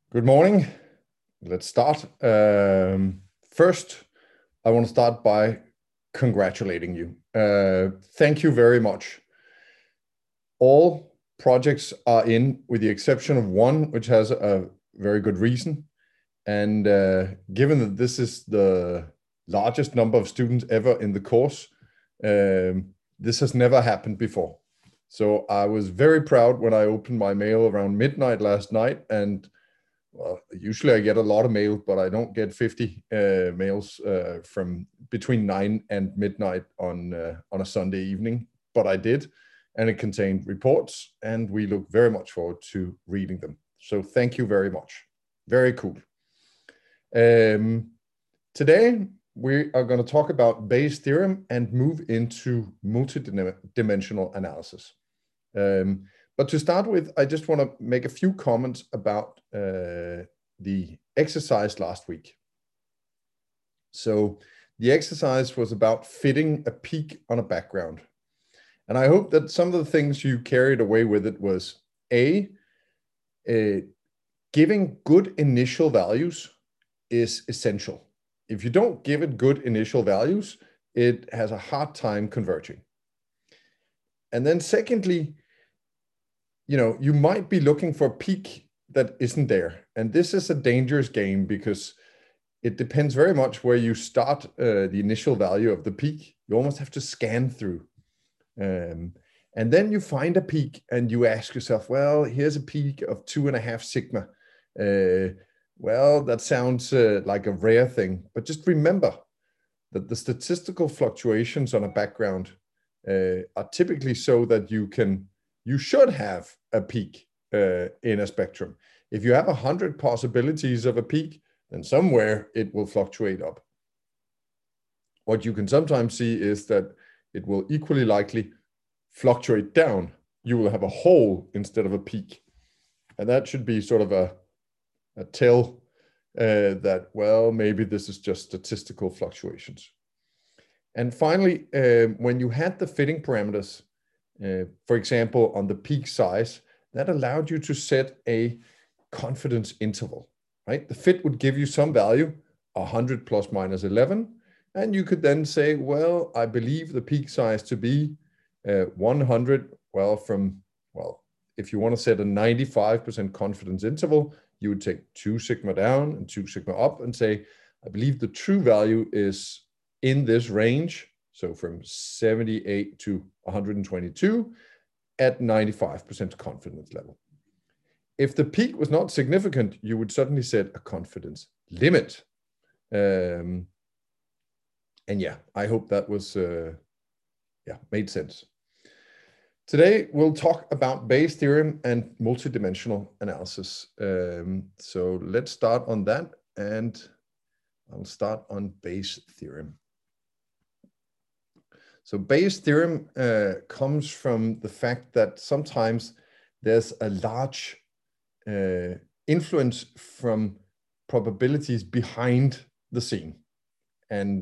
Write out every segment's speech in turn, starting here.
Good morning. Let's start. First, I want to start by congratulating you. Thank you very much. All projects are in, with the exception of one, which has a very good reason. And given that this is the largest number of students ever in the course, this has never happened before. So I was very proud when I opened my mail around midnight last night, and well, usually I get a lot of mail, but I don't get 50 mails from between 9 and midnight on a Sunday evening, but I did, and it contained reports, and we look very much forward to reading them. So thank you very much. Very cool. Today we are going to talk about Bayes' theorem and move into multidimensional analysis. But to start with, I just want to make a few comments about the exercise last week. So the exercise was about fitting a peak on a background. And I hope that some of the things you carried away with it was giving good initial values is essential. If you don't give it good initial values, it has a hard time converging. And then secondly, you might be looking for a peak that isn't there. And this is a dangerous game because it depends very much where you start the initial value of the peak. You almost have to scan through. And then you find a peak and you ask yourself, well, here's a peak of 2.5 sigma. Well, that sounds like a rare thing, but just remember that the statistical fluctuations on a background are typically so that you should have a peak in a spectrum. If you have 100 possibilities of a peak, then somewhere it will fluctuate up. What you can sometimes see is that it will equally likely fluctuate down. You will have a hole instead of a peak. And that should be sort of a tell that, well, maybe this is just statistical fluctuations. And finally, when you had the fitting parameters, for example, on the peak size, that allowed you to set a confidence interval, right? The fit would give you some value, 100 plus minus 11, and you could then say, well, I believe the peak size to be 100. If you want to set a 95% confidence interval, you would take 2 sigma down and 2 sigma up and say, I believe the true value is in this range. So from 78 to 122 at 95% confidence level. If the peak was not significant, you would suddenly set a confidence limit. And yeah, I hope that was, made sense. Today, we'll talk about Bayes' theorem and multidimensional analysis. So let's start on that, and I'll start on Bayes' theorem. So Bayes' theorem comes from the fact that sometimes there's a large influence from probabilities behind the scene. And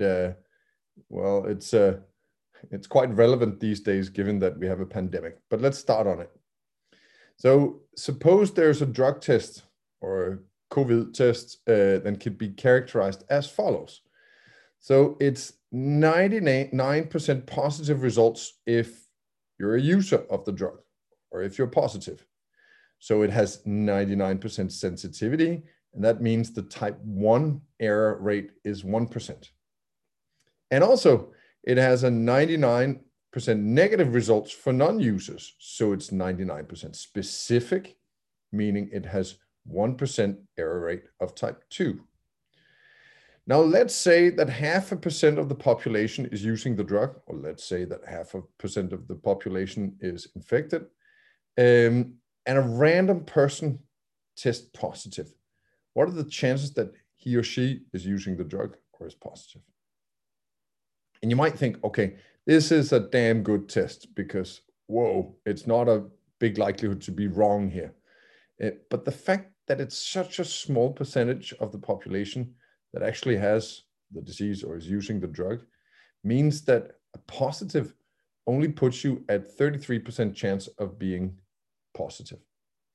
it's quite relevant these days given that we have a pandemic, but let's start on it. So suppose there's a drug test or a COVID test that could be characterized as follows. So it's 99% positive results if you're a user of the drug or if you're positive. So it has 99% sensitivity, and that means the type 1 error rate is 1%. And also, it has a 99% negative results for non-users. So it's 99% specific, meaning it has 1% error rate of type 2. Now, let's say that 0.5% of the population is using the drug, or let's say that 0.5% of the population is infected, and a random person tests positive. What are the chances that he or she is using the drug or is positive? And you might think, okay, this is a damn good test because, whoa, it's not a big likelihood to be wrong here. But the fact that it's such a small percentage of the population that actually has the disease or is using the drug means that a positive only puts you at 33% chance of being positive.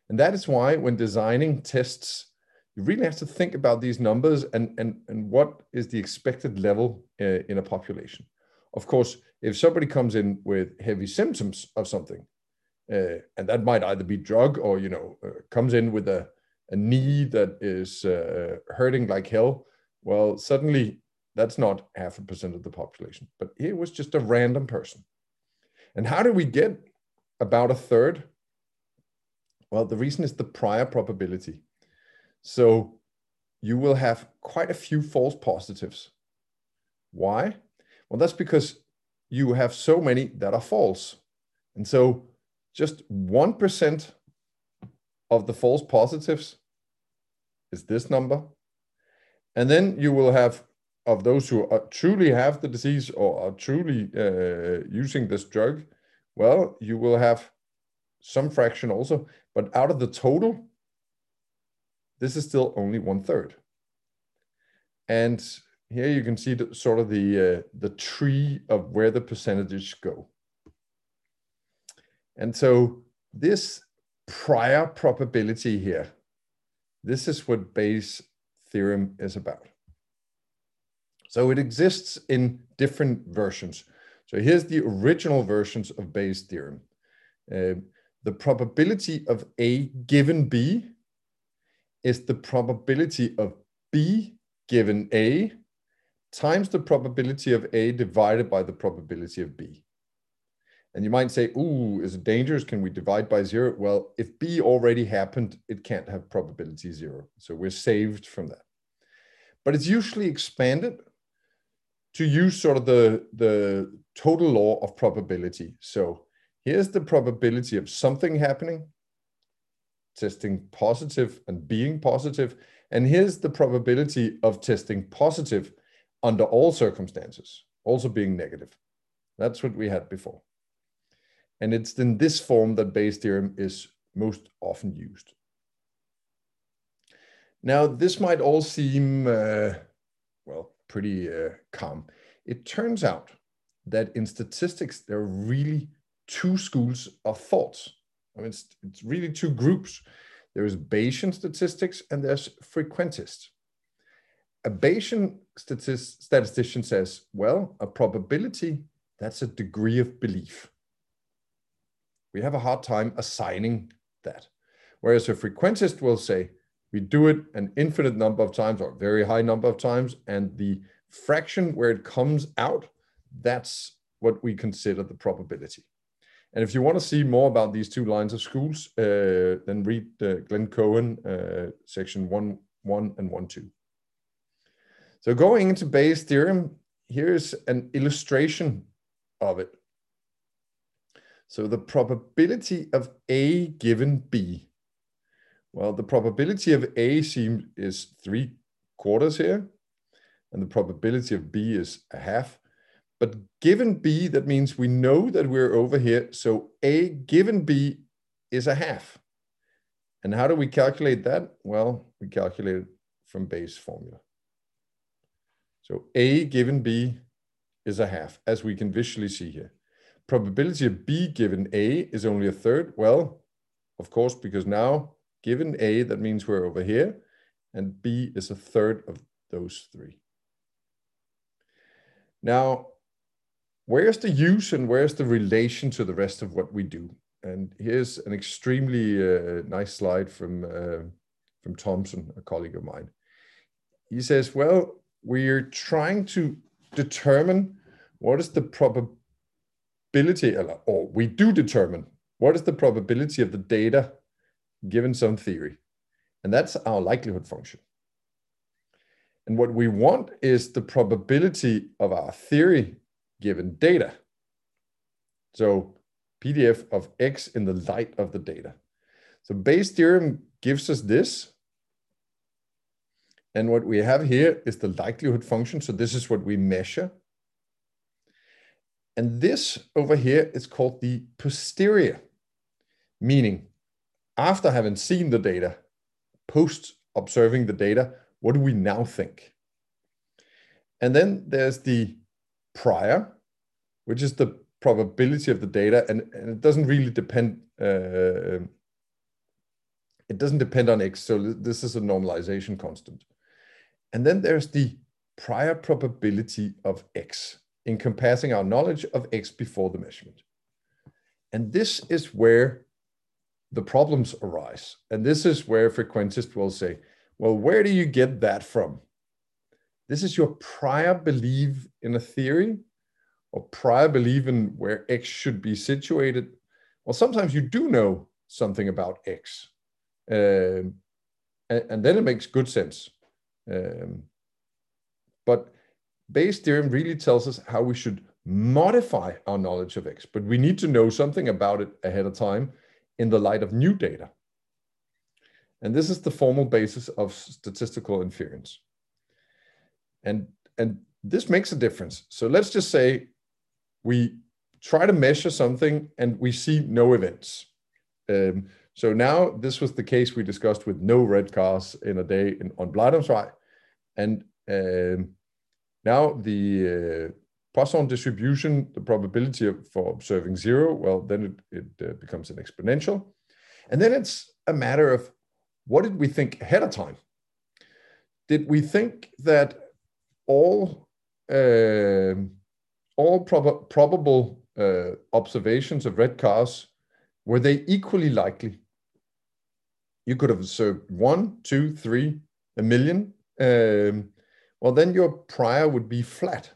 And that is why when designing tests, you really have to think about these numbers and what is the expected level in a population. Of course, if somebody comes in with heavy symptoms of something, and that might either be drug or, comes in with a knee that is hurting like hell, well, suddenly that's not 0.5% of the population. But it was just a random person. And how do we get about a third? Well, the reason is the prior probability. So you will have quite a few false positives. Why? Well, that's because you have so many that are false. And so just 1% of the false positives is this number. And then you will have, of those who truly have the disease or are truly using this drug, well, you will have some fraction also, but out of the total, this is still only 1/3. And here you can see the tree of where the percentages go. And so this prior probability here, this is what Bayes' theorem is about. So it exists in different versions. So here's the original versions of Bayes' theorem. The probability of A given B is the probability of B given A times the probability of A divided by the probability of B. And you might say, ooh, is it dangerous? Can we divide by 0? Well, if B already happened, it can't have probability 0. So we're saved from that. But it's usually expanded to use sort of the total law of probability. So here's the probability of something happening, testing positive and being positive. And here's the probability of testing positive under all circumstances, also being negative. That's what we had before. And it's in this form that Bayes' theorem is most often used. Now, this might all seem, pretty calm. It turns out that in statistics, there are really two schools of thoughts. I mean, it's really two groups. There is Bayesian statistics and there's frequentist. A Bayesian statistician says, well, a probability, that's a degree of belief. We have a hard time assigning that. Whereas a frequentist will say, we do it an infinite number of times or a very high number of times, and the fraction where it comes out, that's what we consider the probability. And if you want to see more about these two lines of schools, then read Glenn Cohen, section 1.1 and 1.2. So going into Bayes' theorem, here's an illustration of it. So the probability of A given B. Well, the probability of A is 3/4 here, and the probability of B is 1/2. But given B, that means we know that we're over here. So A given B is 1/2. And how do we calculate that? Well, we calculate it from Bayes' formula. So A given B is 1/2, as we can visually see here. Probability of B given A is only 1/3. Well, of course, because now given A, that means we're over here, and B is 1/3 of those three. Now, where's the use and where's the relation to the rest of what we do? And here's an extremely nice slide from Thompson, a colleague of mine. He says, well, we're trying to determine what is the probability, or we do determine what is the probability of the data given some theory. And that's our likelihood function. And what we want is the probability of our theory given data. So PDF of X in the light of the data. So Bayes' theorem gives us this. And what we have here is the likelihood function. So this is what we measure. And this over here is called the posterior, meaning after having seen the data, post observing the data, what do we now think? And then there's the prior, which is the probability of the data, and it doesn't really depend It doesn't depend on X. So this is a normalization constant. And then there's the prior probability of X, encompassing our knowledge of X before the measurement. And this is where the problems arise. And this is where frequentists will say, well, where do you get that from? This is your prior belief in a theory or prior belief in where X should be situated. Well, sometimes you do know something about X. And then it makes good sense. But Bayes' theorem really tells us how we should modify our knowledge of X, but we need to know something about it ahead of time in the light of new data. And this is the formal basis of statistical inference. And this makes a difference. So let's just say we try to measure something and we see no events. So now this was the case we discussed with no red cars in a day on Blegdomsvej. And now the Poisson distribution, the probability for observing 0, well, then it becomes an exponential. And then it's a matter of what did we think ahead of time? Did we think that all probable observations of red cars, were they equally likely? You could have observed 1, 2, 3, a million. Well, then your prior would be flat.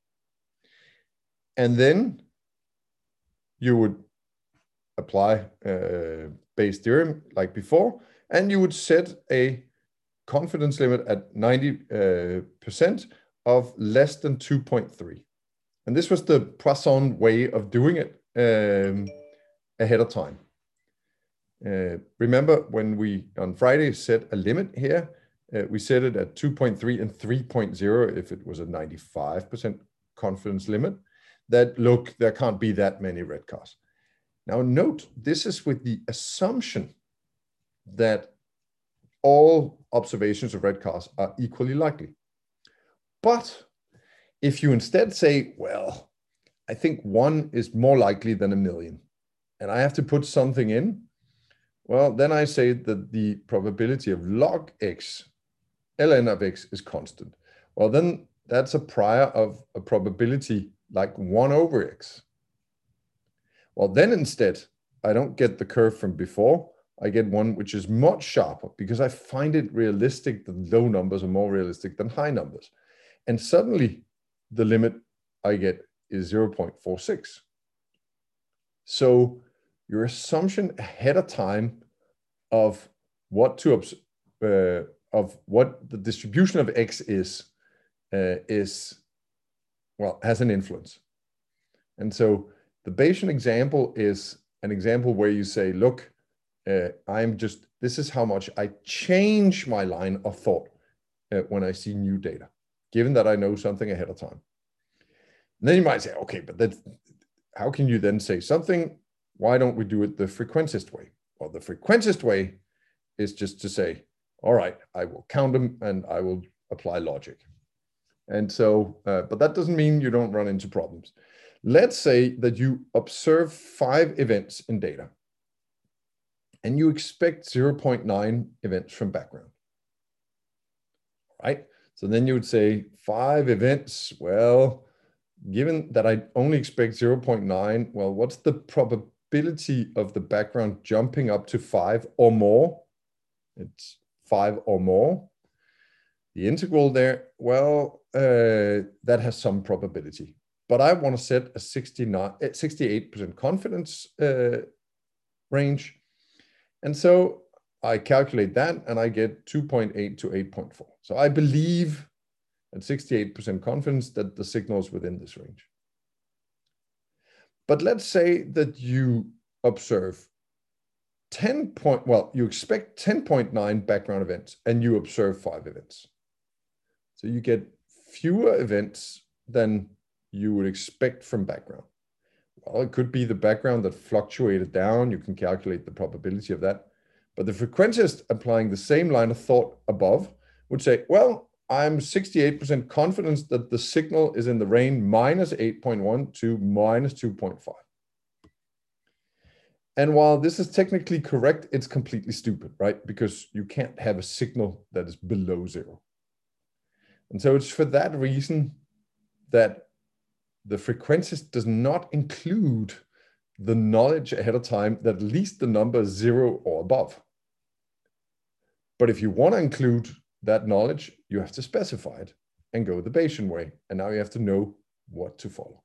And then you would apply Bayes' theorem like before, and you would set a confidence limit at 90% of less than 2.3. And this was the Poisson way of doing it ahead of time. Remember when we on Friday set a limit here, we set it at 2.3 and 3.0 if it was a 95% confidence limit. That look, there can't be that many red cars. Now note, this is with the assumption that all observations of red cars are equally likely. But if you instead say, well, I think 1 is more likely than a million, and I have to put something in, well, then I say that the probability of log X, ln of X, is constant. Well, then that's a prior of a probability like 1 over X. Well, then instead, I don't get the curve from before. I get one which is much sharper because I find it realistic that low numbers are more realistic than high numbers. And suddenly the limit I get is 0.46. So your assumption ahead of time of what the distribution of X is well, has an influence. And so the Bayesian example is an example where you say, look, this is how much I change my line of thought when I see new data, given that I know something ahead of time. And then you might say, okay, but how can you then say something? Why don't we do it the frequentist way? Well, the frequentist way is just to say, all right, I will count them and I will apply logic. And so, but that doesn't mean you don't run into problems. Let's say that you observe 5 events in data and you expect 0.9 events from background, right? So then you would say 5 events, well, given that I only expect 0.9, well, what's the probability of the background jumping up to 5 or more? It's 5 or more. The integral there, well, that has some probability. But I want to set a 68% confidence range. And so I calculate that and I get 2.8 to 8.4. So I believe at 68% confidence that the signal is within this range. But let's say that you observe you expect 10.9 background events and you observe 5 events. So you get fewer events than you would expect from background. Well, it could be the background that fluctuated down. You can calculate the probability of that. But the frequentist applying the same line of thought above would say, well, I'm 68% confident that the signal is in the range minus 8.1 to minus 2.5. And while this is technically correct, it's completely stupid, right? Because you can't have a signal that is below 0. And so it's for that reason that the frequentist does not include the knowledge ahead of time that at least the number is 0 or above. But if you want to include that knowledge, you have to specify it and go the Bayesian way. And now you have to know what to follow.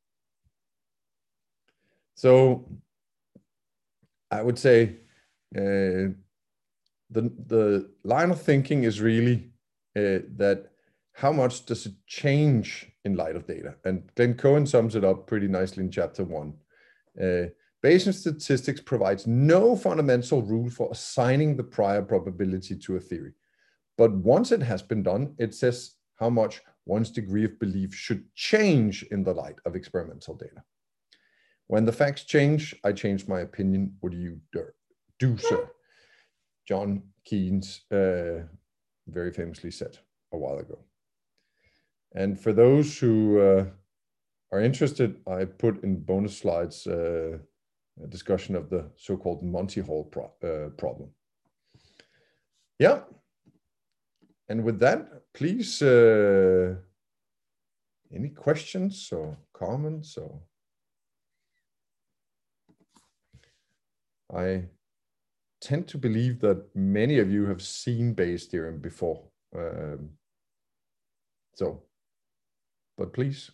So I would say the line of thinking is really that how much does it change in light of data? And Glenn Cohen sums it up pretty nicely in chapter 1. Bayesian statistics provides no fundamental rule for assigning the prior probability to a theory. But once it has been done, it says how much one's degree of belief should change in the light of experimental data. When the facts change, I change my opinion. What do you do, sir? John Keynes very famously said a while ago. And for those who are interested, I put in bonus slides a discussion of the so-called Monty Hall problem. Yeah. And with that, please, any questions or comments? Or I tend to believe that many of you have seen Bayes' theorem before. But please.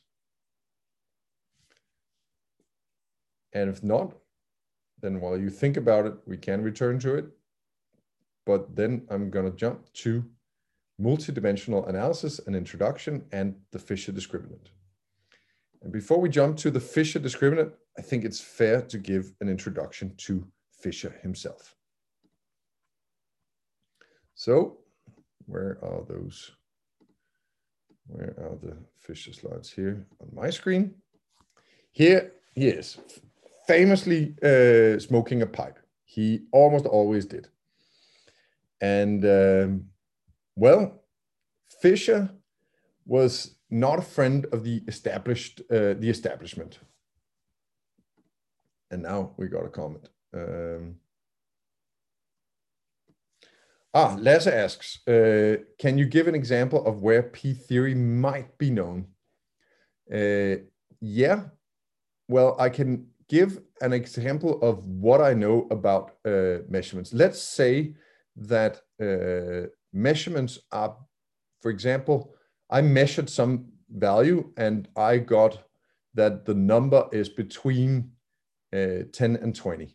And if not, then while you think about it, we can return to it. But then I'm going to jump to multidimensional analysis, an introduction, and the Fisher discriminant. And before we jump to the Fisher discriminant, I think it's fair to give an introduction to Fisher himself. So where are those? Where are the Fisher slides? Here on my screen? Here he is, famously smoking a pipe. He almost always did. And well, Fisher was not a friend of the establishment. And now we got a comment. Lasse asks, can you give an example of where P-theory might be known? Yeah, well, I can give an example of what I know about measurements. Let's say that measurements are, for example, I measured some value and I got that the number is between 10 and 20,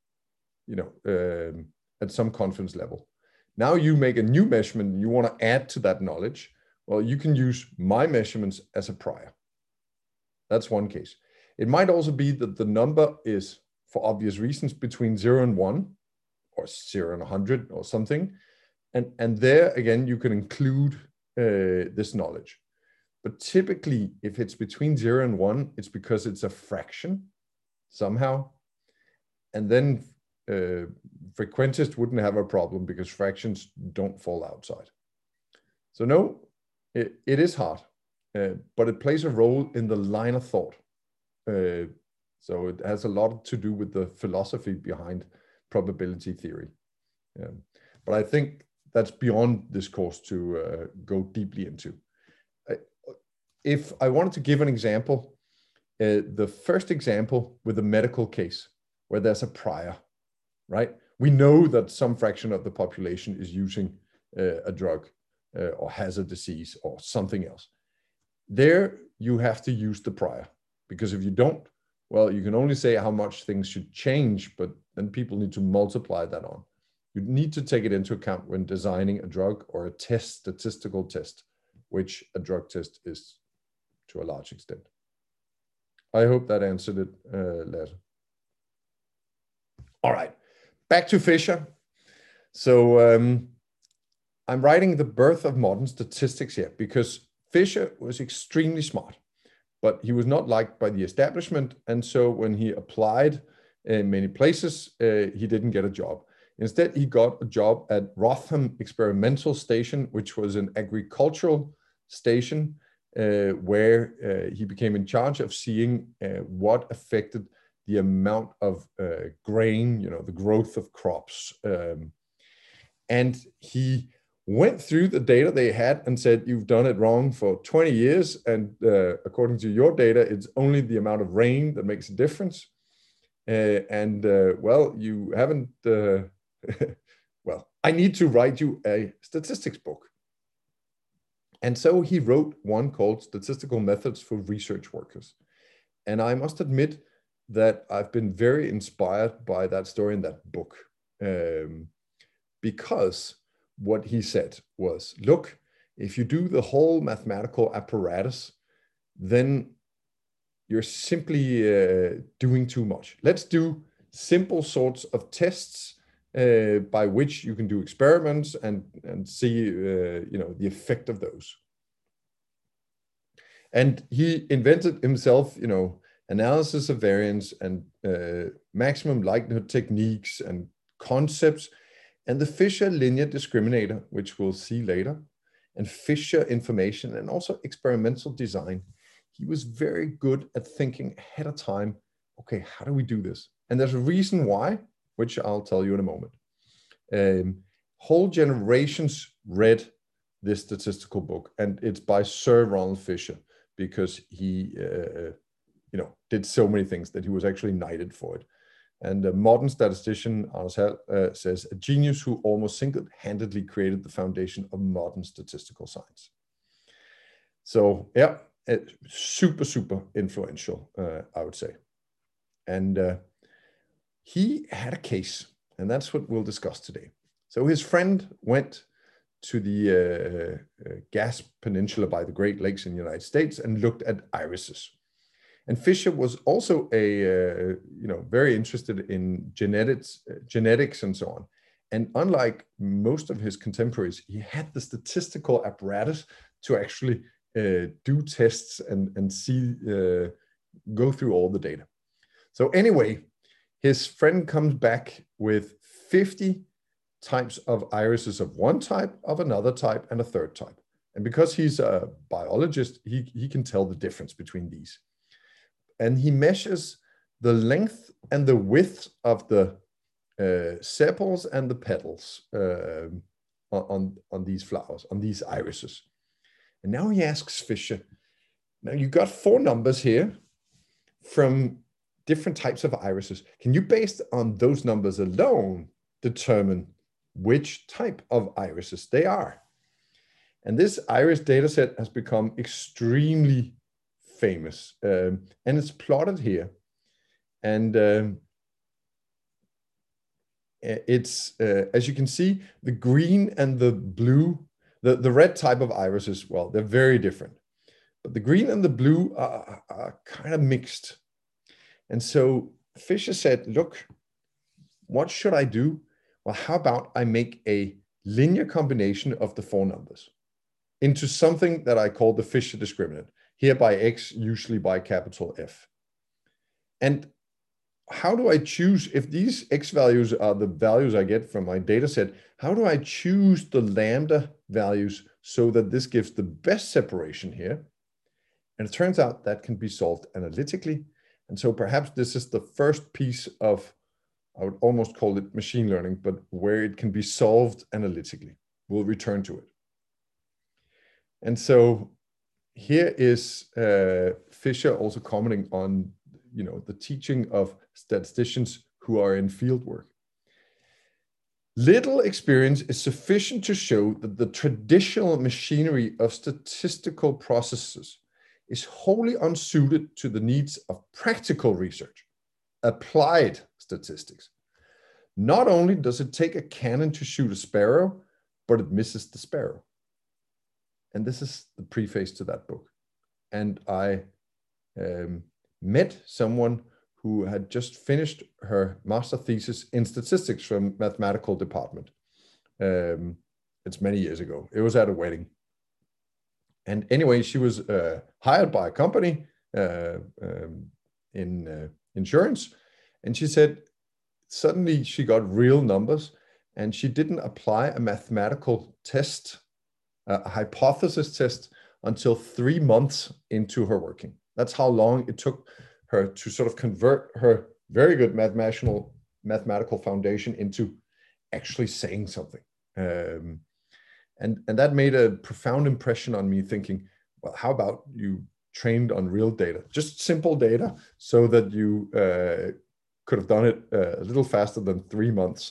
at some confidence level. Now you make a new measurement and you want to add to that knowledge. Well, you can use my measurements as a prior. That's one case. It might also be that the number is, for obvious reasons, between 0 and 1, or 0 and 100 or something. And there, again, you can include this knowledge. But typically, if it's between 0 and 1, it's because it's a fraction somehow. And then frequentists wouldn't have a problem because fractions don't fall outside. So no, it is hard, but it plays a role in the line of thought. So it has a lot to do with the philosophy behind probability theory. But I think that's beyond this course to go deeply into. If I wanted to give an example, the first example with a medical case where there's a prior, right? We know that some fraction of the population is using a drug or has a disease or something else. There you have to use the prior, because if you don't, well, you can only say how much things should change, but then people need to multiply that on. You need to take it into account when designing a drug or a test, statistical test, which a drug test is to a large extent. I hope that answered it, Lasse. All right, back to Fisher. So I'm writing the birth of modern statistics here because Fisher was extremely smart, but he was not liked by the establishment. And so when he applied in many places, he didn't get a job. Instead, he got a job at Rotham Experimental Station, which was an agricultural station where he became in charge of seeing what affected the amount of grain, the growth of crops. And he went through the data they had and said, you've done it wrong for 20 years. And according to your data, it's only the amount of rain that makes a difference. Well, you haven't, well, I need to write you a statistics book. And so he wrote one called Statistical Methods for Research Workers. And I must admit that I've been very inspired by that story in that book. Because what he said was, look, if you do the whole mathematical apparatus, then you're simply doing too much. Let's do simple sorts of tests by which you can do experiments and see the effect of those. And he invented himself, analysis of variance and maximum likelihood techniques and concepts, and the Fisher linear discriminator, which we'll see later, and Fisher information, and also experimental design. He was very good at thinking ahead of time, okay, how do we do this? And there's a reason why, which I'll tell you in a moment. Whole generations read this statistical book, and it's by Sir Ronald Fisher, because he did so many things that he was actually knighted for it. And a modern statistician, Anders Hall, says, a genius who almost single-handedly created the foundation of modern statistical science. So yeah, super, super influential, I would say. And he had a case, and that's what we'll discuss today. So his friend went to the Gas Peninsula by the Great Lakes in the United States and looked at irises. And Fisher was also very interested in genetics and so on. And unlike most of his contemporaries, he had the statistical apparatus to actually do tests and see, go through all the data. So anyway, his friend comes back with 50 types of irises of one type, of another type, and a third type. And because he's a biologist, he can tell the difference between these. And he measures the length and the width of the sepals and the petals on these flowers, on these irises. And now he asks Fisher, now you got 4 numbers here from different types of irises. Can you, based on those numbers alone, determine which type of irises they are? And this iris dataset has become extremely famous, and it's plotted here. And it's, as you can see, the green and the blue, the red type of irises, well, they're very different. But the green and the blue are kind of mixed. And so Fisher said, look, what should I do? Well, how about I make a linear combination of the 4 numbers into something that I call the Fisher discriminant, here by X, usually by capital F. And how do I choose, if these X values are the values I get from my data set, how do I choose the lambda values so that this gives the best separation here? And it turns out that can be solved analytically. And so perhaps this is the first piece of, I would almost call it machine learning, but where it can be solved analytically. We'll return to it. And so here is Fisher also commenting on, the teaching of statisticians who are in field work. Little experience is sufficient to show that the traditional machinery of statistical processes is wholly unsuited to the needs of practical research, applied statistics. Not only does it take a cannon to shoot a sparrow, but it misses the sparrow. And this is the preface to that book. And I met someone who had just finished her master thesis in statistics from mathematical department. It's many years ago. It was at a wedding. And anyway, she was hired by a company in insurance. And she said, suddenly she got real numbers and she didn't apply a mathematical test, a hypothesis test, until 3 months into her working. That's how long it took her to sort of convert her very good mathematical foundation into actually saying something. And that made a profound impression on me, thinking, well, how about you trained on real data, just simple data, so that you could have done it a little faster than 3 months.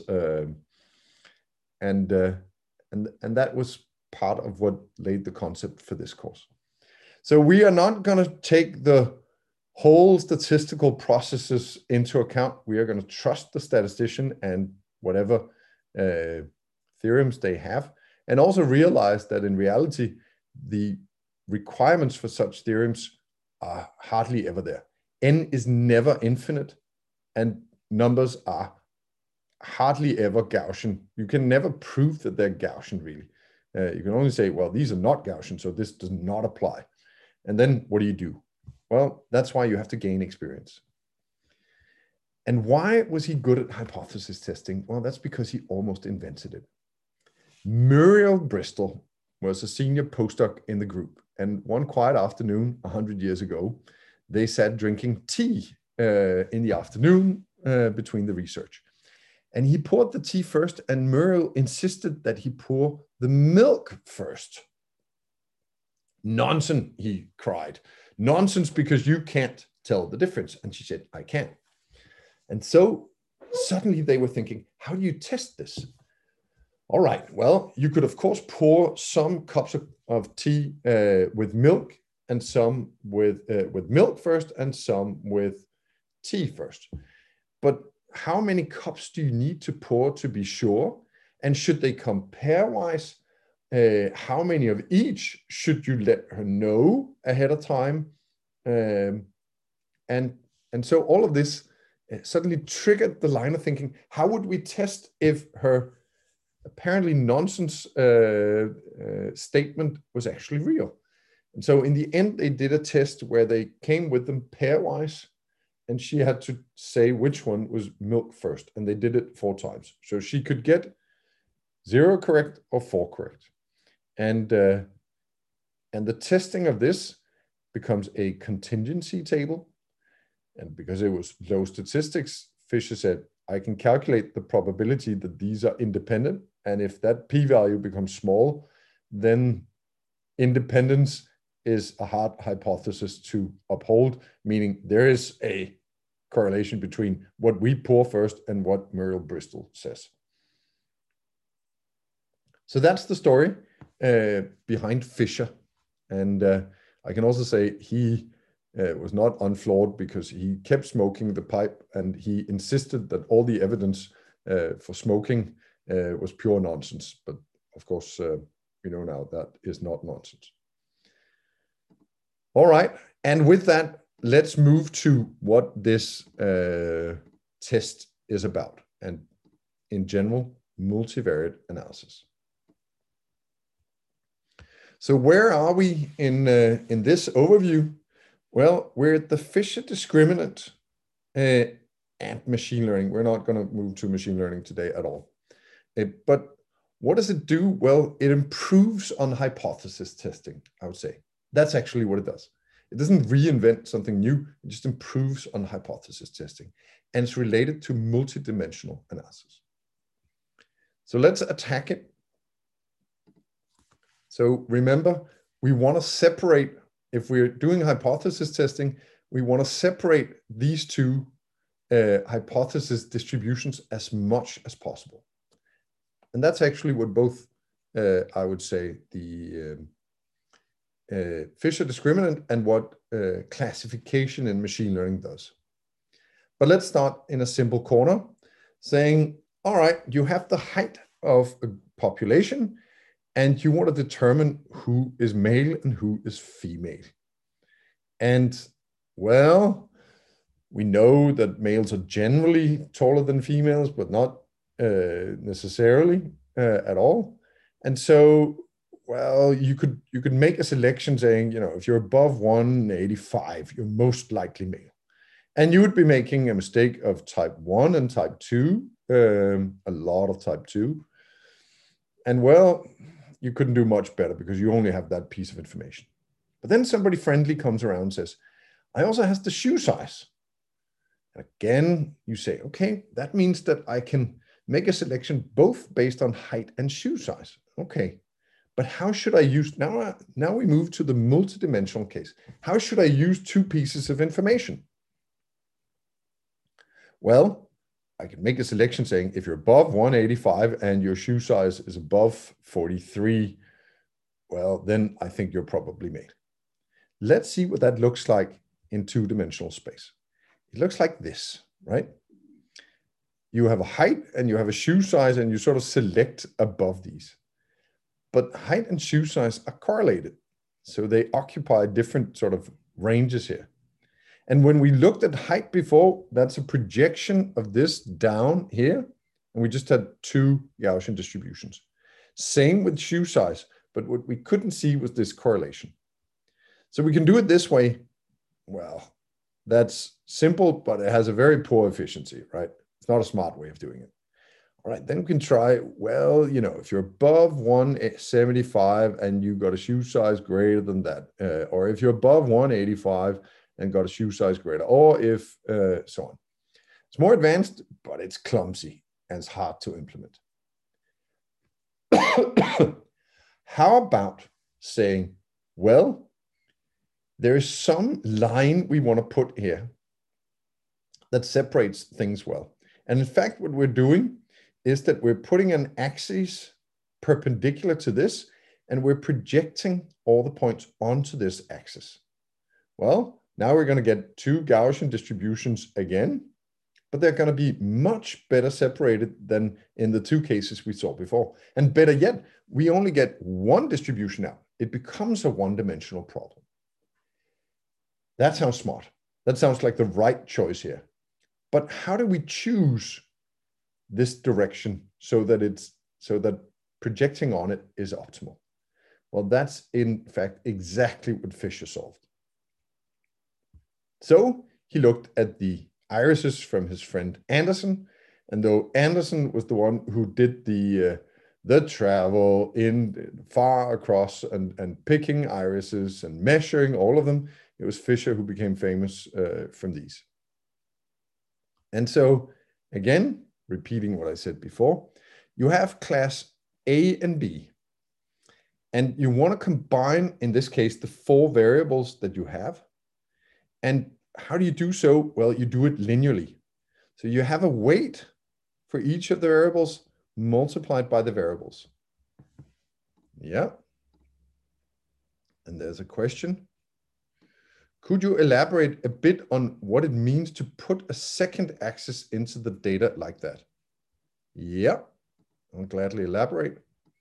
And that was part of what laid the concept for this course. So we are not going to take the whole statistical processes into account. We are going to trust the statistician and whatever theorems they have, and also realize that in reality, the requirements for such theorems are hardly ever there. N is never infinite, and numbers are hardly ever Gaussian. You can never prove that they're Gaussian, really. You can only say, well, these are not Gaussian, so this does not apply. And then what do? Well, that's why you have to gain experience. And why was he good at hypothesis testing? Well, that's because he almost invented it. Muriel Bristol was a senior postdoc in the group. And one quiet afternoon, 100 years ago, they sat drinking tea in the afternoon between the research. And he poured the tea first, and Muriel insisted that he pour the milk first. Nonsense, he cried. Nonsense, because you can't tell the difference. And she said, I can. And so suddenly they were thinking, how do you test this? All right, well, you could, of course, pour some cups of tea with milk, and some with milk first, and some with tea first. But how many cups do you need to pour to be sure? And should they come pairwise? How many of each should you let her know ahead of time? And so all of this suddenly triggered the line of thinking, how would we test if her apparently nonsense statement was actually real? And so in the end, they did a test where they came with them pairwise, and she had to say which one was milk first. And they did it 4 times. So she could get 0 correct or 4 correct. And the testing of this becomes a contingency table. And because it was low statistics, Fisher said, I can calculate the probability that these are independent. And if that p-value becomes small, then independence is a hard hypothesis to uphold, meaning there is a correlation between what we pour first and what Muriel Bristol says. So that's the story behind Fisher. And I can also say he was not unflawed, because he kept smoking the pipe, and he insisted that all the evidence for smoking was pure nonsense. But of course, we know now that is not nonsense. All right. And with that, let's move to what this test is about, and in general, multivariate analysis. So where are we in this overview? Well, we're at the Fisher discriminant and machine learning. We're not going to move to machine learning today at all. But what does it do? Well, it improves on hypothesis testing, I would say. That's actually what it does. It doesn't reinvent something new. It just improves on hypothesis testing. And it's related to multidimensional analysis. So let's attack it. So remember, we want to separate, if we're doing hypothesis testing, we want to separate these two hypothesis distributions as much as possible. And that's actually what both, I would say, the Fisher discriminant and what classification in machine learning does. But let's start in a simple corner, saying, all right, you have the height of a population, and you want to determine who is male and who is female. And well, we know that males are generally taller than females, but not necessarily at all. And so, well, you could make a selection saying, if you're above 185, you're most likely male. And you would be making a mistake of type 1 and type 2, a lot of type 2. And well, you couldn't do much better because you only have that piece of information. But then somebody friendly comes around and says, I also have the shoe size. And again, you say, okay, that means that I can make a selection both based on height and shoe size. Okay, but how should I use, now we move to the multidimensional case. How should I use two pieces of information? Well, I can make a selection saying if you're above 185 and your shoe size is above 43, well, then I think you're probably made. Let's see what that looks like in two-dimensional space. It looks like this, right? You have a height and you have a shoe size and you sort of select above these. But height and shoe size are correlated. So they occupy different sort of ranges here. And when we looked at height before, that's a projection of this down here. And we just had two Gaussian distributions. Same with shoe size, but what we couldn't see was this correlation. So we can do it this way. Well, that's simple, but it has a very poor efficiency, right? It's not a smart way of doing it. All right, then we can try, well, you know, if you're above 175 and you got a shoe size greater than that, or if you're above 185 and got a shoe size greater, or if so on. It's more advanced, but it's clumsy and it's hard to implement. How about saying, well, there is some line we want to put here that separates things well. And in fact, what we're doing is that we're putting an axis perpendicular to this, and we're projecting all the points onto this axis. Well, now we're going to get two Gaussian distributions again, but they're going to be much better separated than in the two cases we saw before. And better yet, we only get one distribution out. It becomes a one-dimensional problem. That sounds smart. That sounds like the right choice here. But how do we choose this direction so that projecting on it is optimal? Well, that's in fact exactly what Fisher solved. So he looked at the irises from his friend Anderson, and though Anderson was the one who did the travel in far across and picking irises and measuring all of them, it was Fisher who became famous from these. And so again, repeating what I said before, you have class A and B, and you want to combine, in this case, the four variables that you have. And how do you do so? Well, you do it linearly. So you have a weight for each of the variables multiplied by the variables. Yeah. And there's a question. Could you elaborate a bit on what it means to put a second axis into the data like that? Yeah, I'll gladly elaborate.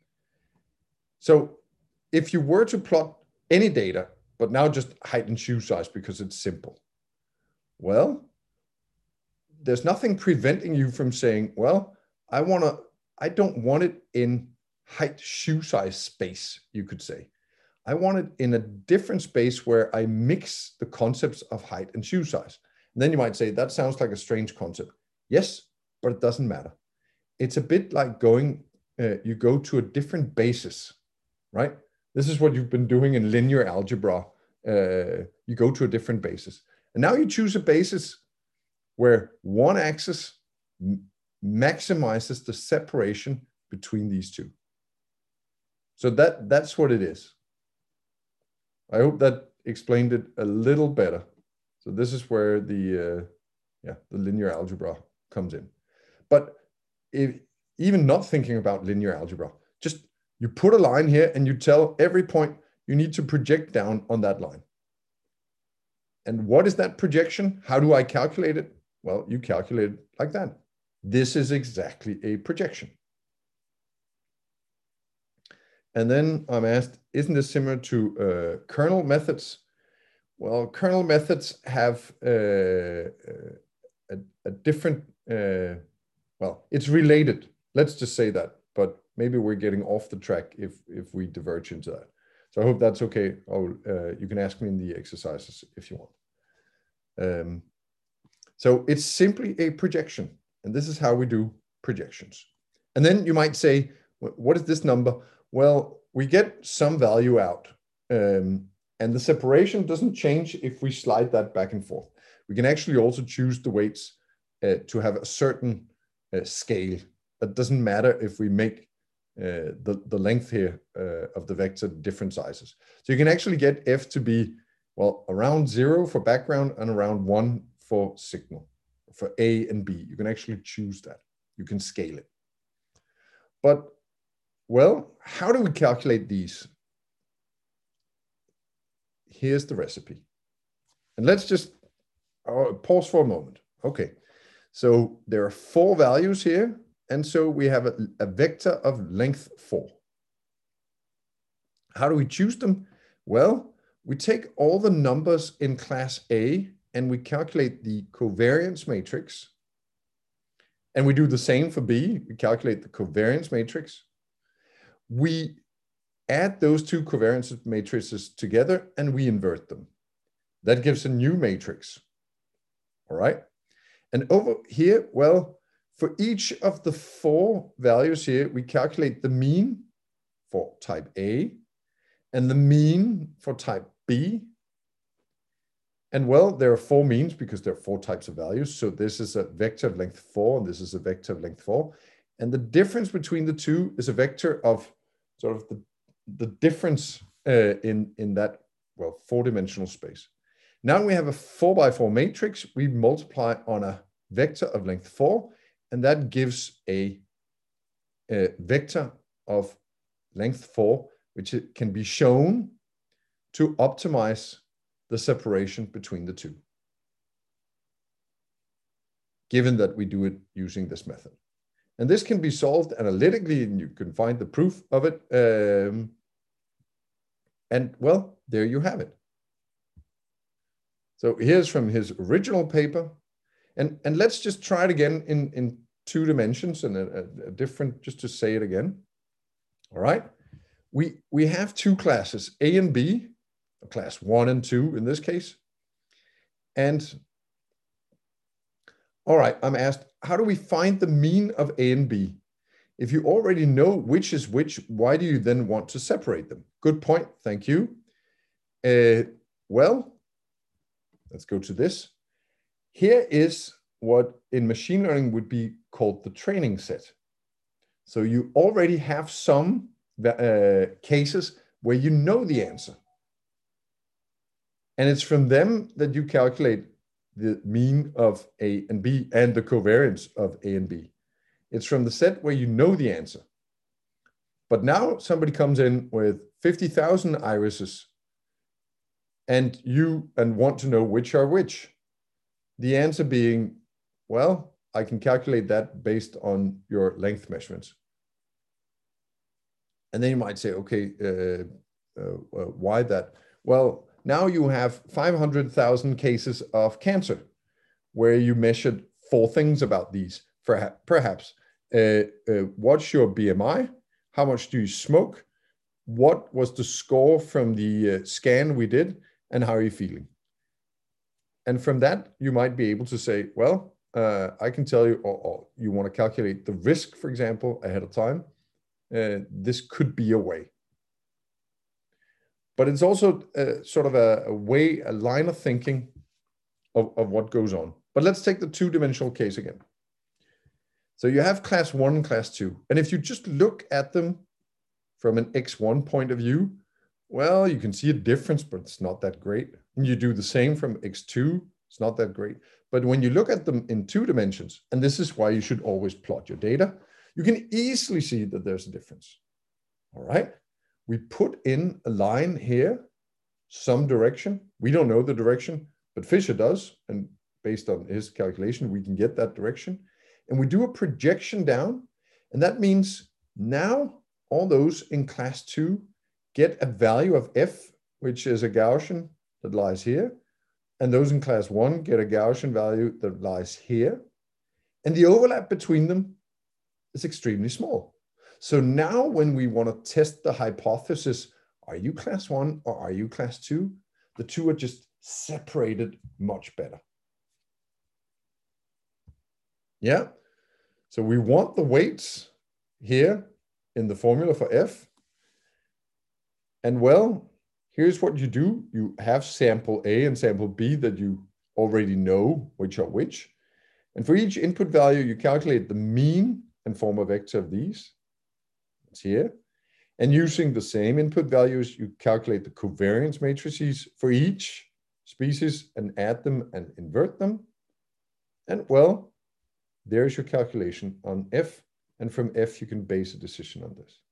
So if you were to plot any data, but now just height and shoe size because it's simple, well, there's nothing preventing you from saying, well, I don't want it in height shoe size space, you could say. I want it in a different space where I mix the concepts of height and shoe size. And then you might say, that sounds like a strange concept. Yes, but it doesn't matter. It's a bit like you go to a different basis, right? This is what you've been doing in linear algebra. You go to a different basis. And now you choose a basis where one axis maximizes the separation between these two. So that's what it is. I hope that explained it a little better. So this is where the linear algebra comes in. But even not thinking about linear algebra, just you put a line here and you tell every point you need to project down on that line. And what is that projection? How do I calculate it? Well, you calculate it like that. This is exactly a projection. And then I'm asked, isn't this similar to kernel methods? Well, kernel methods have a different, well, it's related. Let's just say that, but maybe we're getting off the track if we diverge into that. So I hope that's okay. You can ask me in the exercises if you want. So it's simply a projection, and this is how we do projections. And then you might say, what is this number? Well, we get some value out, and the separation doesn't change if we slide that back and forth. We can actually also choose the weights to have a certain scale. That doesn't matter if we make the length here of the vector different sizes. So you can actually get f to be, well, around 0 for background and around 1 for signal. For A and B, you can actually choose that. You can scale it. But, well, how do we calculate these? Here's the recipe. And let's just pause for a moment. Okay, so there are 4 values here. And so we have a vector of length 4. How do we choose them? Well, we take all the numbers in class A and we calculate the covariance matrix. And we do the same for B. We calculate the covariance matrix. We add those 2 covariance matrices together and we invert them. That gives a new matrix. All right. And over here, well, for each of the 4 values here, we calculate the mean for type A and the mean for type B. And well, there are 4 means because there are 4 types of values. So this is a vector of length 4, and this is a vector of length 4. And the difference between the 2 is a vector of sort of the difference in that, well, 4-dimensional space. Now we have a 4x4 matrix. We multiply on a vector of length 4, and that gives a vector of length 4, which can be shown to optimize the separation between the 2, given that we do it using this method. And this can be solved analytically, and you can find the proof of it. And well, there you have it. So here's from his original paper. And let's just try it again in 2 dimensions and a different, just to say it again. All right. We have 2 classes, A and B, class 1 and 2 in this case. And all right, I'm asked, how do we find the mean of A and B? If you already know which is which, why do you then want to separate them? Good point, thank you. Well, let's go to this. Here is what in machine learning would be called the training set. So you already have some cases where you know the answer. And it's from them that you calculate the mean of A and B and the covariance of A and B. It's from the set where you know the answer. But now somebody comes in with 50,000 irises and want to know which are which. The answer being, well, I can calculate that based on your length measurements. And then you might say, okay, why that? Well, now you have 500,000 cases of cancer where you measured 4 things about these, perhaps. What's your BMI? How much do you smoke? What was the score from the scan we did? And how are you feeling? And from that, you might be able to say, well, I can tell you, or you want to calculate the risk, for example, ahead of time. This could be a way. But it's also sort of a line of thinking of what goes on. But let's take the 2-dimensional case again. So you have class 1 and class 2. And if you just look at them from an X1 point of view, well, you can see a difference, but it's not that great. And you do the same from X2, it's not that great. But when you look at them in 2 dimensions, and this is why you should always plot your data, you can easily see that there's a difference. All right. We put in a line here, some direction. We don't know the direction, but Fisher does. And based on his calculation, we can get that direction. And we do a projection down. And that means now all those in class 2 get a value of F, which is a Gaussian that lies here. And those in class 1 get a Gaussian value that lies here. And the overlap between them is extremely small. So now when we want to test the hypothesis, are you class 1 or are you class 2? The 2 are just separated much better. Yeah. So we want the weights here in the formula for F. And well, here's what you do. You have sample A and sample B that you already know which are which. And for each input value, you calculate the mean and form a vector of these. It's here. And using the same input values, you calculate the covariance matrices for each species and add them and invert them. And well, there's your calculation on F. And from F, you can base a decision on this.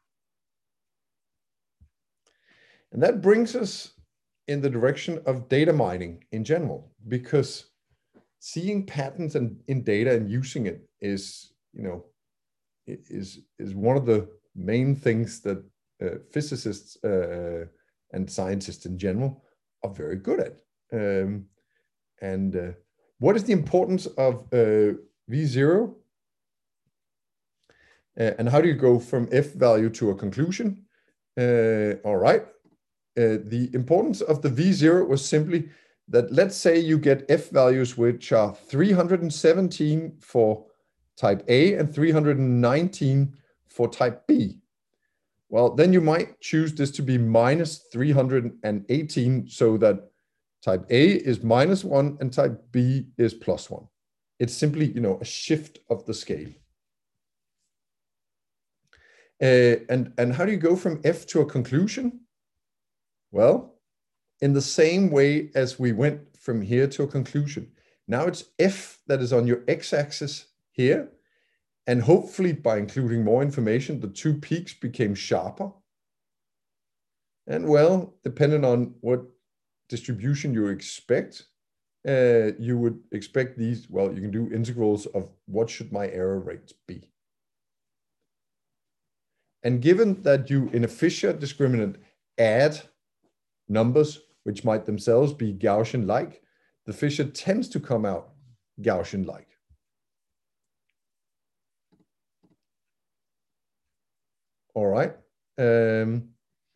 And that brings us in the direction of data mining in general, because seeing patterns in data and using it is, is one of the main things that physicists and scientists in general are very good at. What is the importance of V0? And how do you go from F value to a conclusion? All right. The importance of the V0 was simply that, let's say you get F values which are 317 for type A and 319 for type B. Well, then you might choose this to be minus 318 so that type A is -1 and type B is +1. It's simply, a shift of the scale. And how do you go from F to a conclusion? Well, in the same way as we went from here to a conclusion. Now it's F that is on your x-axis here. And hopefully by including more information, the two peaks became sharper. And well, depending on what distribution you expect, you would expect these, well, you can do integrals of what should my error rates be. And given that you, in a Fisher discriminant, add numbers which might themselves be Gaussian-like, the Fisher tends to come out Gaussian-like. All right. And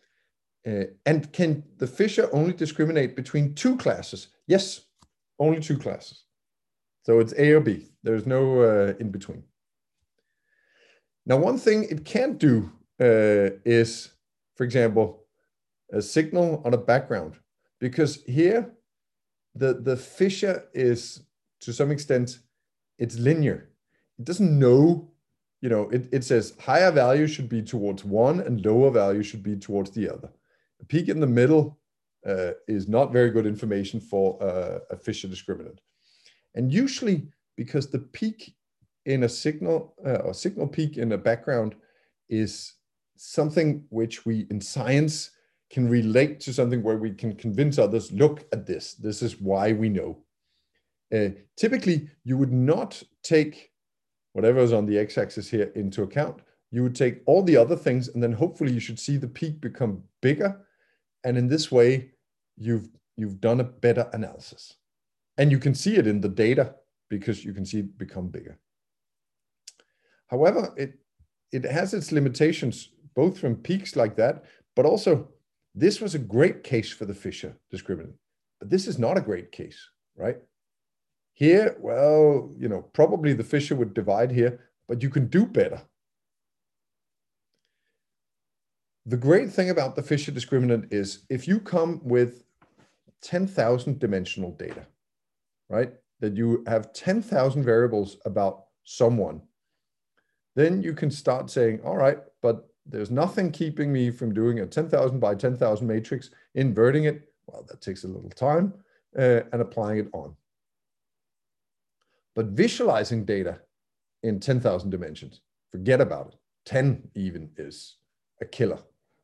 can the Fisher only discriminate between two classes? Yes, only two classes. So it's A or B. There's no in between. Now, one thing it can't do is, for example, a signal on a background, because here the Fisher is, to some extent, it's linear. It doesn't know, it says higher value should be towards one and lower value should be towards the other. A peak in the middle is not very good information for a Fisher discriminant. And usually, because the peak in a signal, or signal peak in a background, is something which we in science can relate to, something where we can convince others, look at this. This is why we know. Typically, you would not take whatever is on the x-axis here into account. You would take all the other things, and then hopefully you should see the peak become bigger. And in this way, you've done a better analysis. And you can see it in the data because you can see it become bigger. However, it has its limitations, both from peaks like that, but also this was a great case for the Fisher discriminant. But this is not a great case, right? Here, well, probably the Fisher would divide here, but you can do better. The great thing about the Fisher discriminant is if you come with 10,000 dimensional data, right? That you have 10,000 variables about someone, then you can start saying, all right, but there's nothing keeping me from doing a 10,000 by 10,000 matrix, inverting it. Well, that takes a little time, and applying it on. But visualizing data in 10,000 dimensions, forget about it. 10 even is a killer.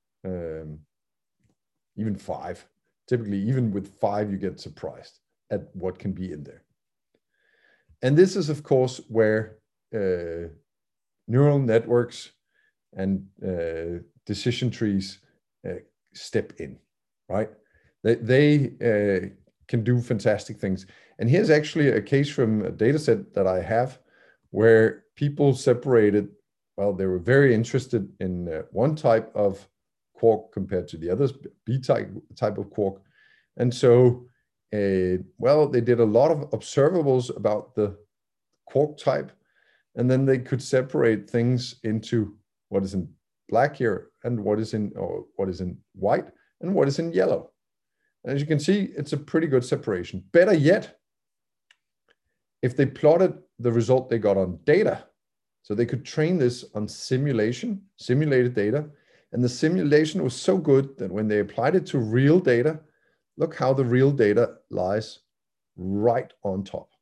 Even 5. Typically, even with 5, you get surprised at what can be in there. And this is, of course, where neural networks and decision trees step in, right? They can do fantastic things. And here's actually a case from a data set that I have where people separated, well, they were very interested in one type of quark compared to the others, B type of quark. And so, well, they did a lot of observables about the quark type, and then they could separate things into what is in black here and what is in white and what is in yellow. As you can see, it's a pretty good separation. Better yet, if they plotted the result they got on data, so they could train this on simulated data, and the simulation was so good that when they applied it to real data, look how the real data lies right on top.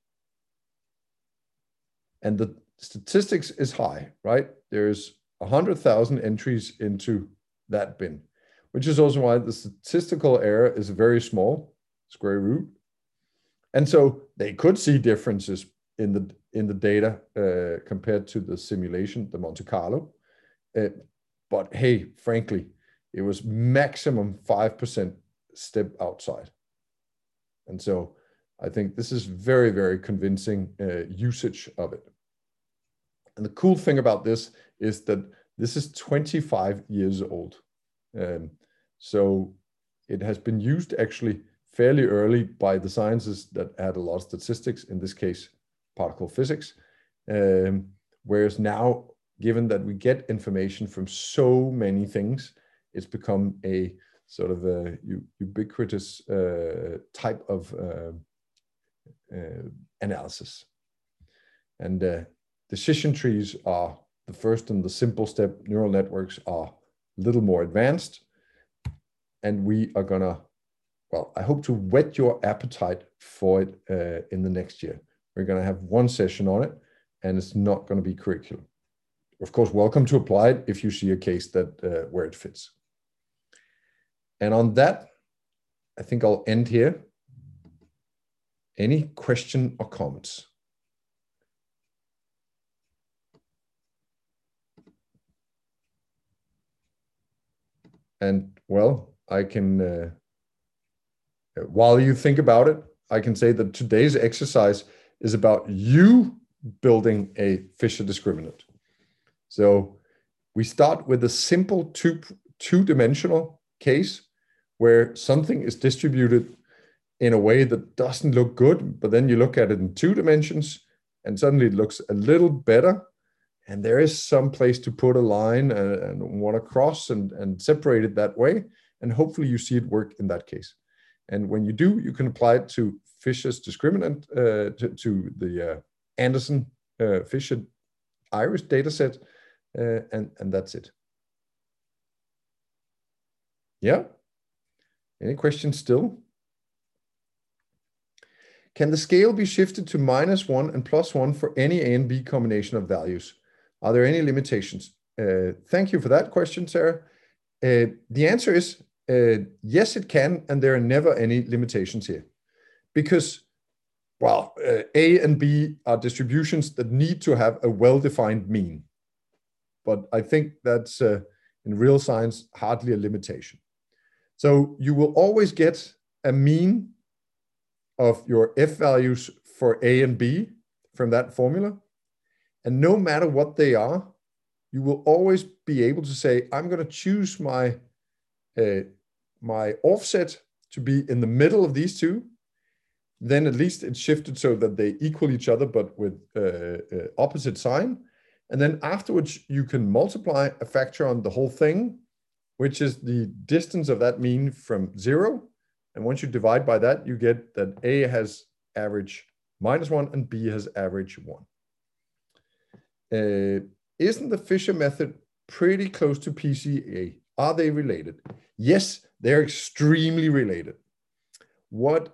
And the statistics is high, right? There's 100,000 entries into that bin, which is also why the statistical error is very small, square root. And so they could see differences in the data compared to the simulation, the Monte Carlo. But hey, frankly, it was maximum 5% step outside. And so I think this is very, very convincing usage of it. And the cool thing about this is that this is 25 years old. So it has been used actually fairly early by the sciences that had a lot of statistics, in this case, particle physics. Whereas now, given that we get information from so many things, it's become a sort of a ubiquitous type of analysis. And decision trees are the first and the simple step. Neural networks are a little more advanced. And we are gonna, well, I hope to whet your appetite for it in the next year. We're gonna have one session on it, and it's not gonna be curriculum. Of course, welcome to apply it if you see a case that where it fits. And on that, I think I'll end here. Any question or comments? And well, I can, while you think about it, I can say that today's exercise is about you building a Fisher discriminant. So we start with a simple two-dimensional case where something is distributed in a way that doesn't look good, but then you look at it in 2 dimensions and suddenly it looks a little better. And there is some place to put a line and one across and separate it that way. And hopefully you see it work in that case. And when you do, you can apply it to Fisher's discriminant, to the Anderson Fisher iris dataset, and that's it. Yeah? Any questions still? Can the scale be shifted to -1 and +1 for any A and B combination of values? Are there any limitations? Thank you for that question, Sarah. The answer is yes, it can, and there are never any limitations here. Because, well, A and B are distributions that need to have a well-defined mean. But I think that's, in real science, hardly a limitation. So you will always get a mean of your F values for A and B from that formula. And no matter what they are, you will always be able to say, I'm going to choose my offset to be in the middle of these two. Then at least it's shifted so that they equal each other, but with opposite sign. And then afterwards, you can multiply a factor on the whole thing, which is the distance of that mean from 0. And once you divide by that, you get that A has average -1 and B has average 1. Isn't the Fisher method pretty close to PCA? Are they related? Yes, they're extremely related. What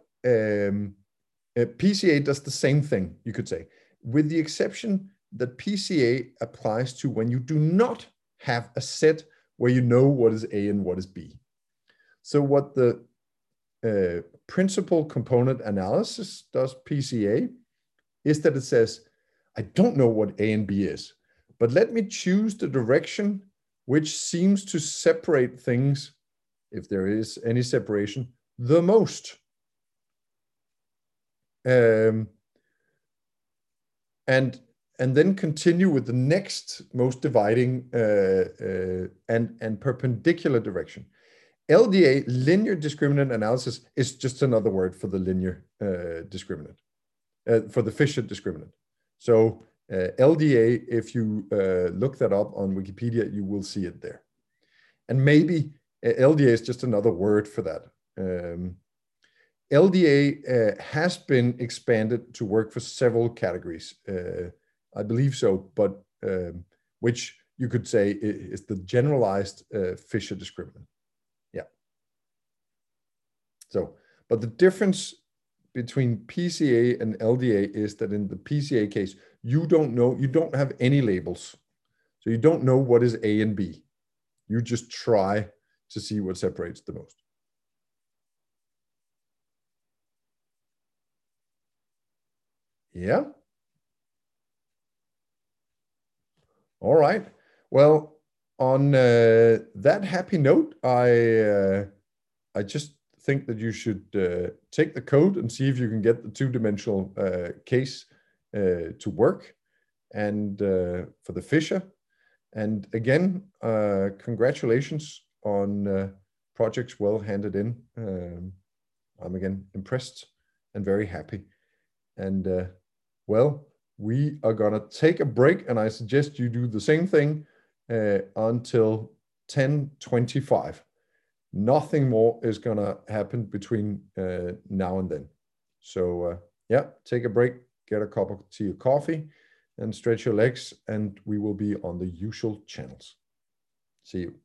PCA does the same thing, you could say, with the exception that PCA applies to when you do not have a set where you know what is A and what is B. So what the principal component analysis does, PCA, is that it says, I don't know what A and B is, but let me choose the direction which seems to separate things, if there is any separation, the most. And then continue with the next most dividing and perpendicular direction. LDA, linear discriminant analysis, is just another word for the linear discriminant, for the Fisher discriminant. So LDA, if you look that up on Wikipedia, you will see it there. And maybe LDA is just another word for that. LDA has been expanded to work for several categories. I believe so, but which you could say is the generalized Fisher discriminant. Yeah. So, but the difference between PCA and LDA is that in the PCA case, you don't have any labels. So you don't know what is A and B. You just try to see what separates the most. Yeah. All right. Well, on that happy note, I just think that you should take the code and see if you can get the two-dimensional case to work, and for the Fisher. And again, congratulations on projects well handed in. I'm again impressed and very happy. And well, we are gonna take a break, and I suggest you do the same thing until 10:25. Nothing more is gonna happen between now and then. So yeah, take a break, get a cup of tea or coffee, and stretch your legs, and we will be on the usual channels. See you.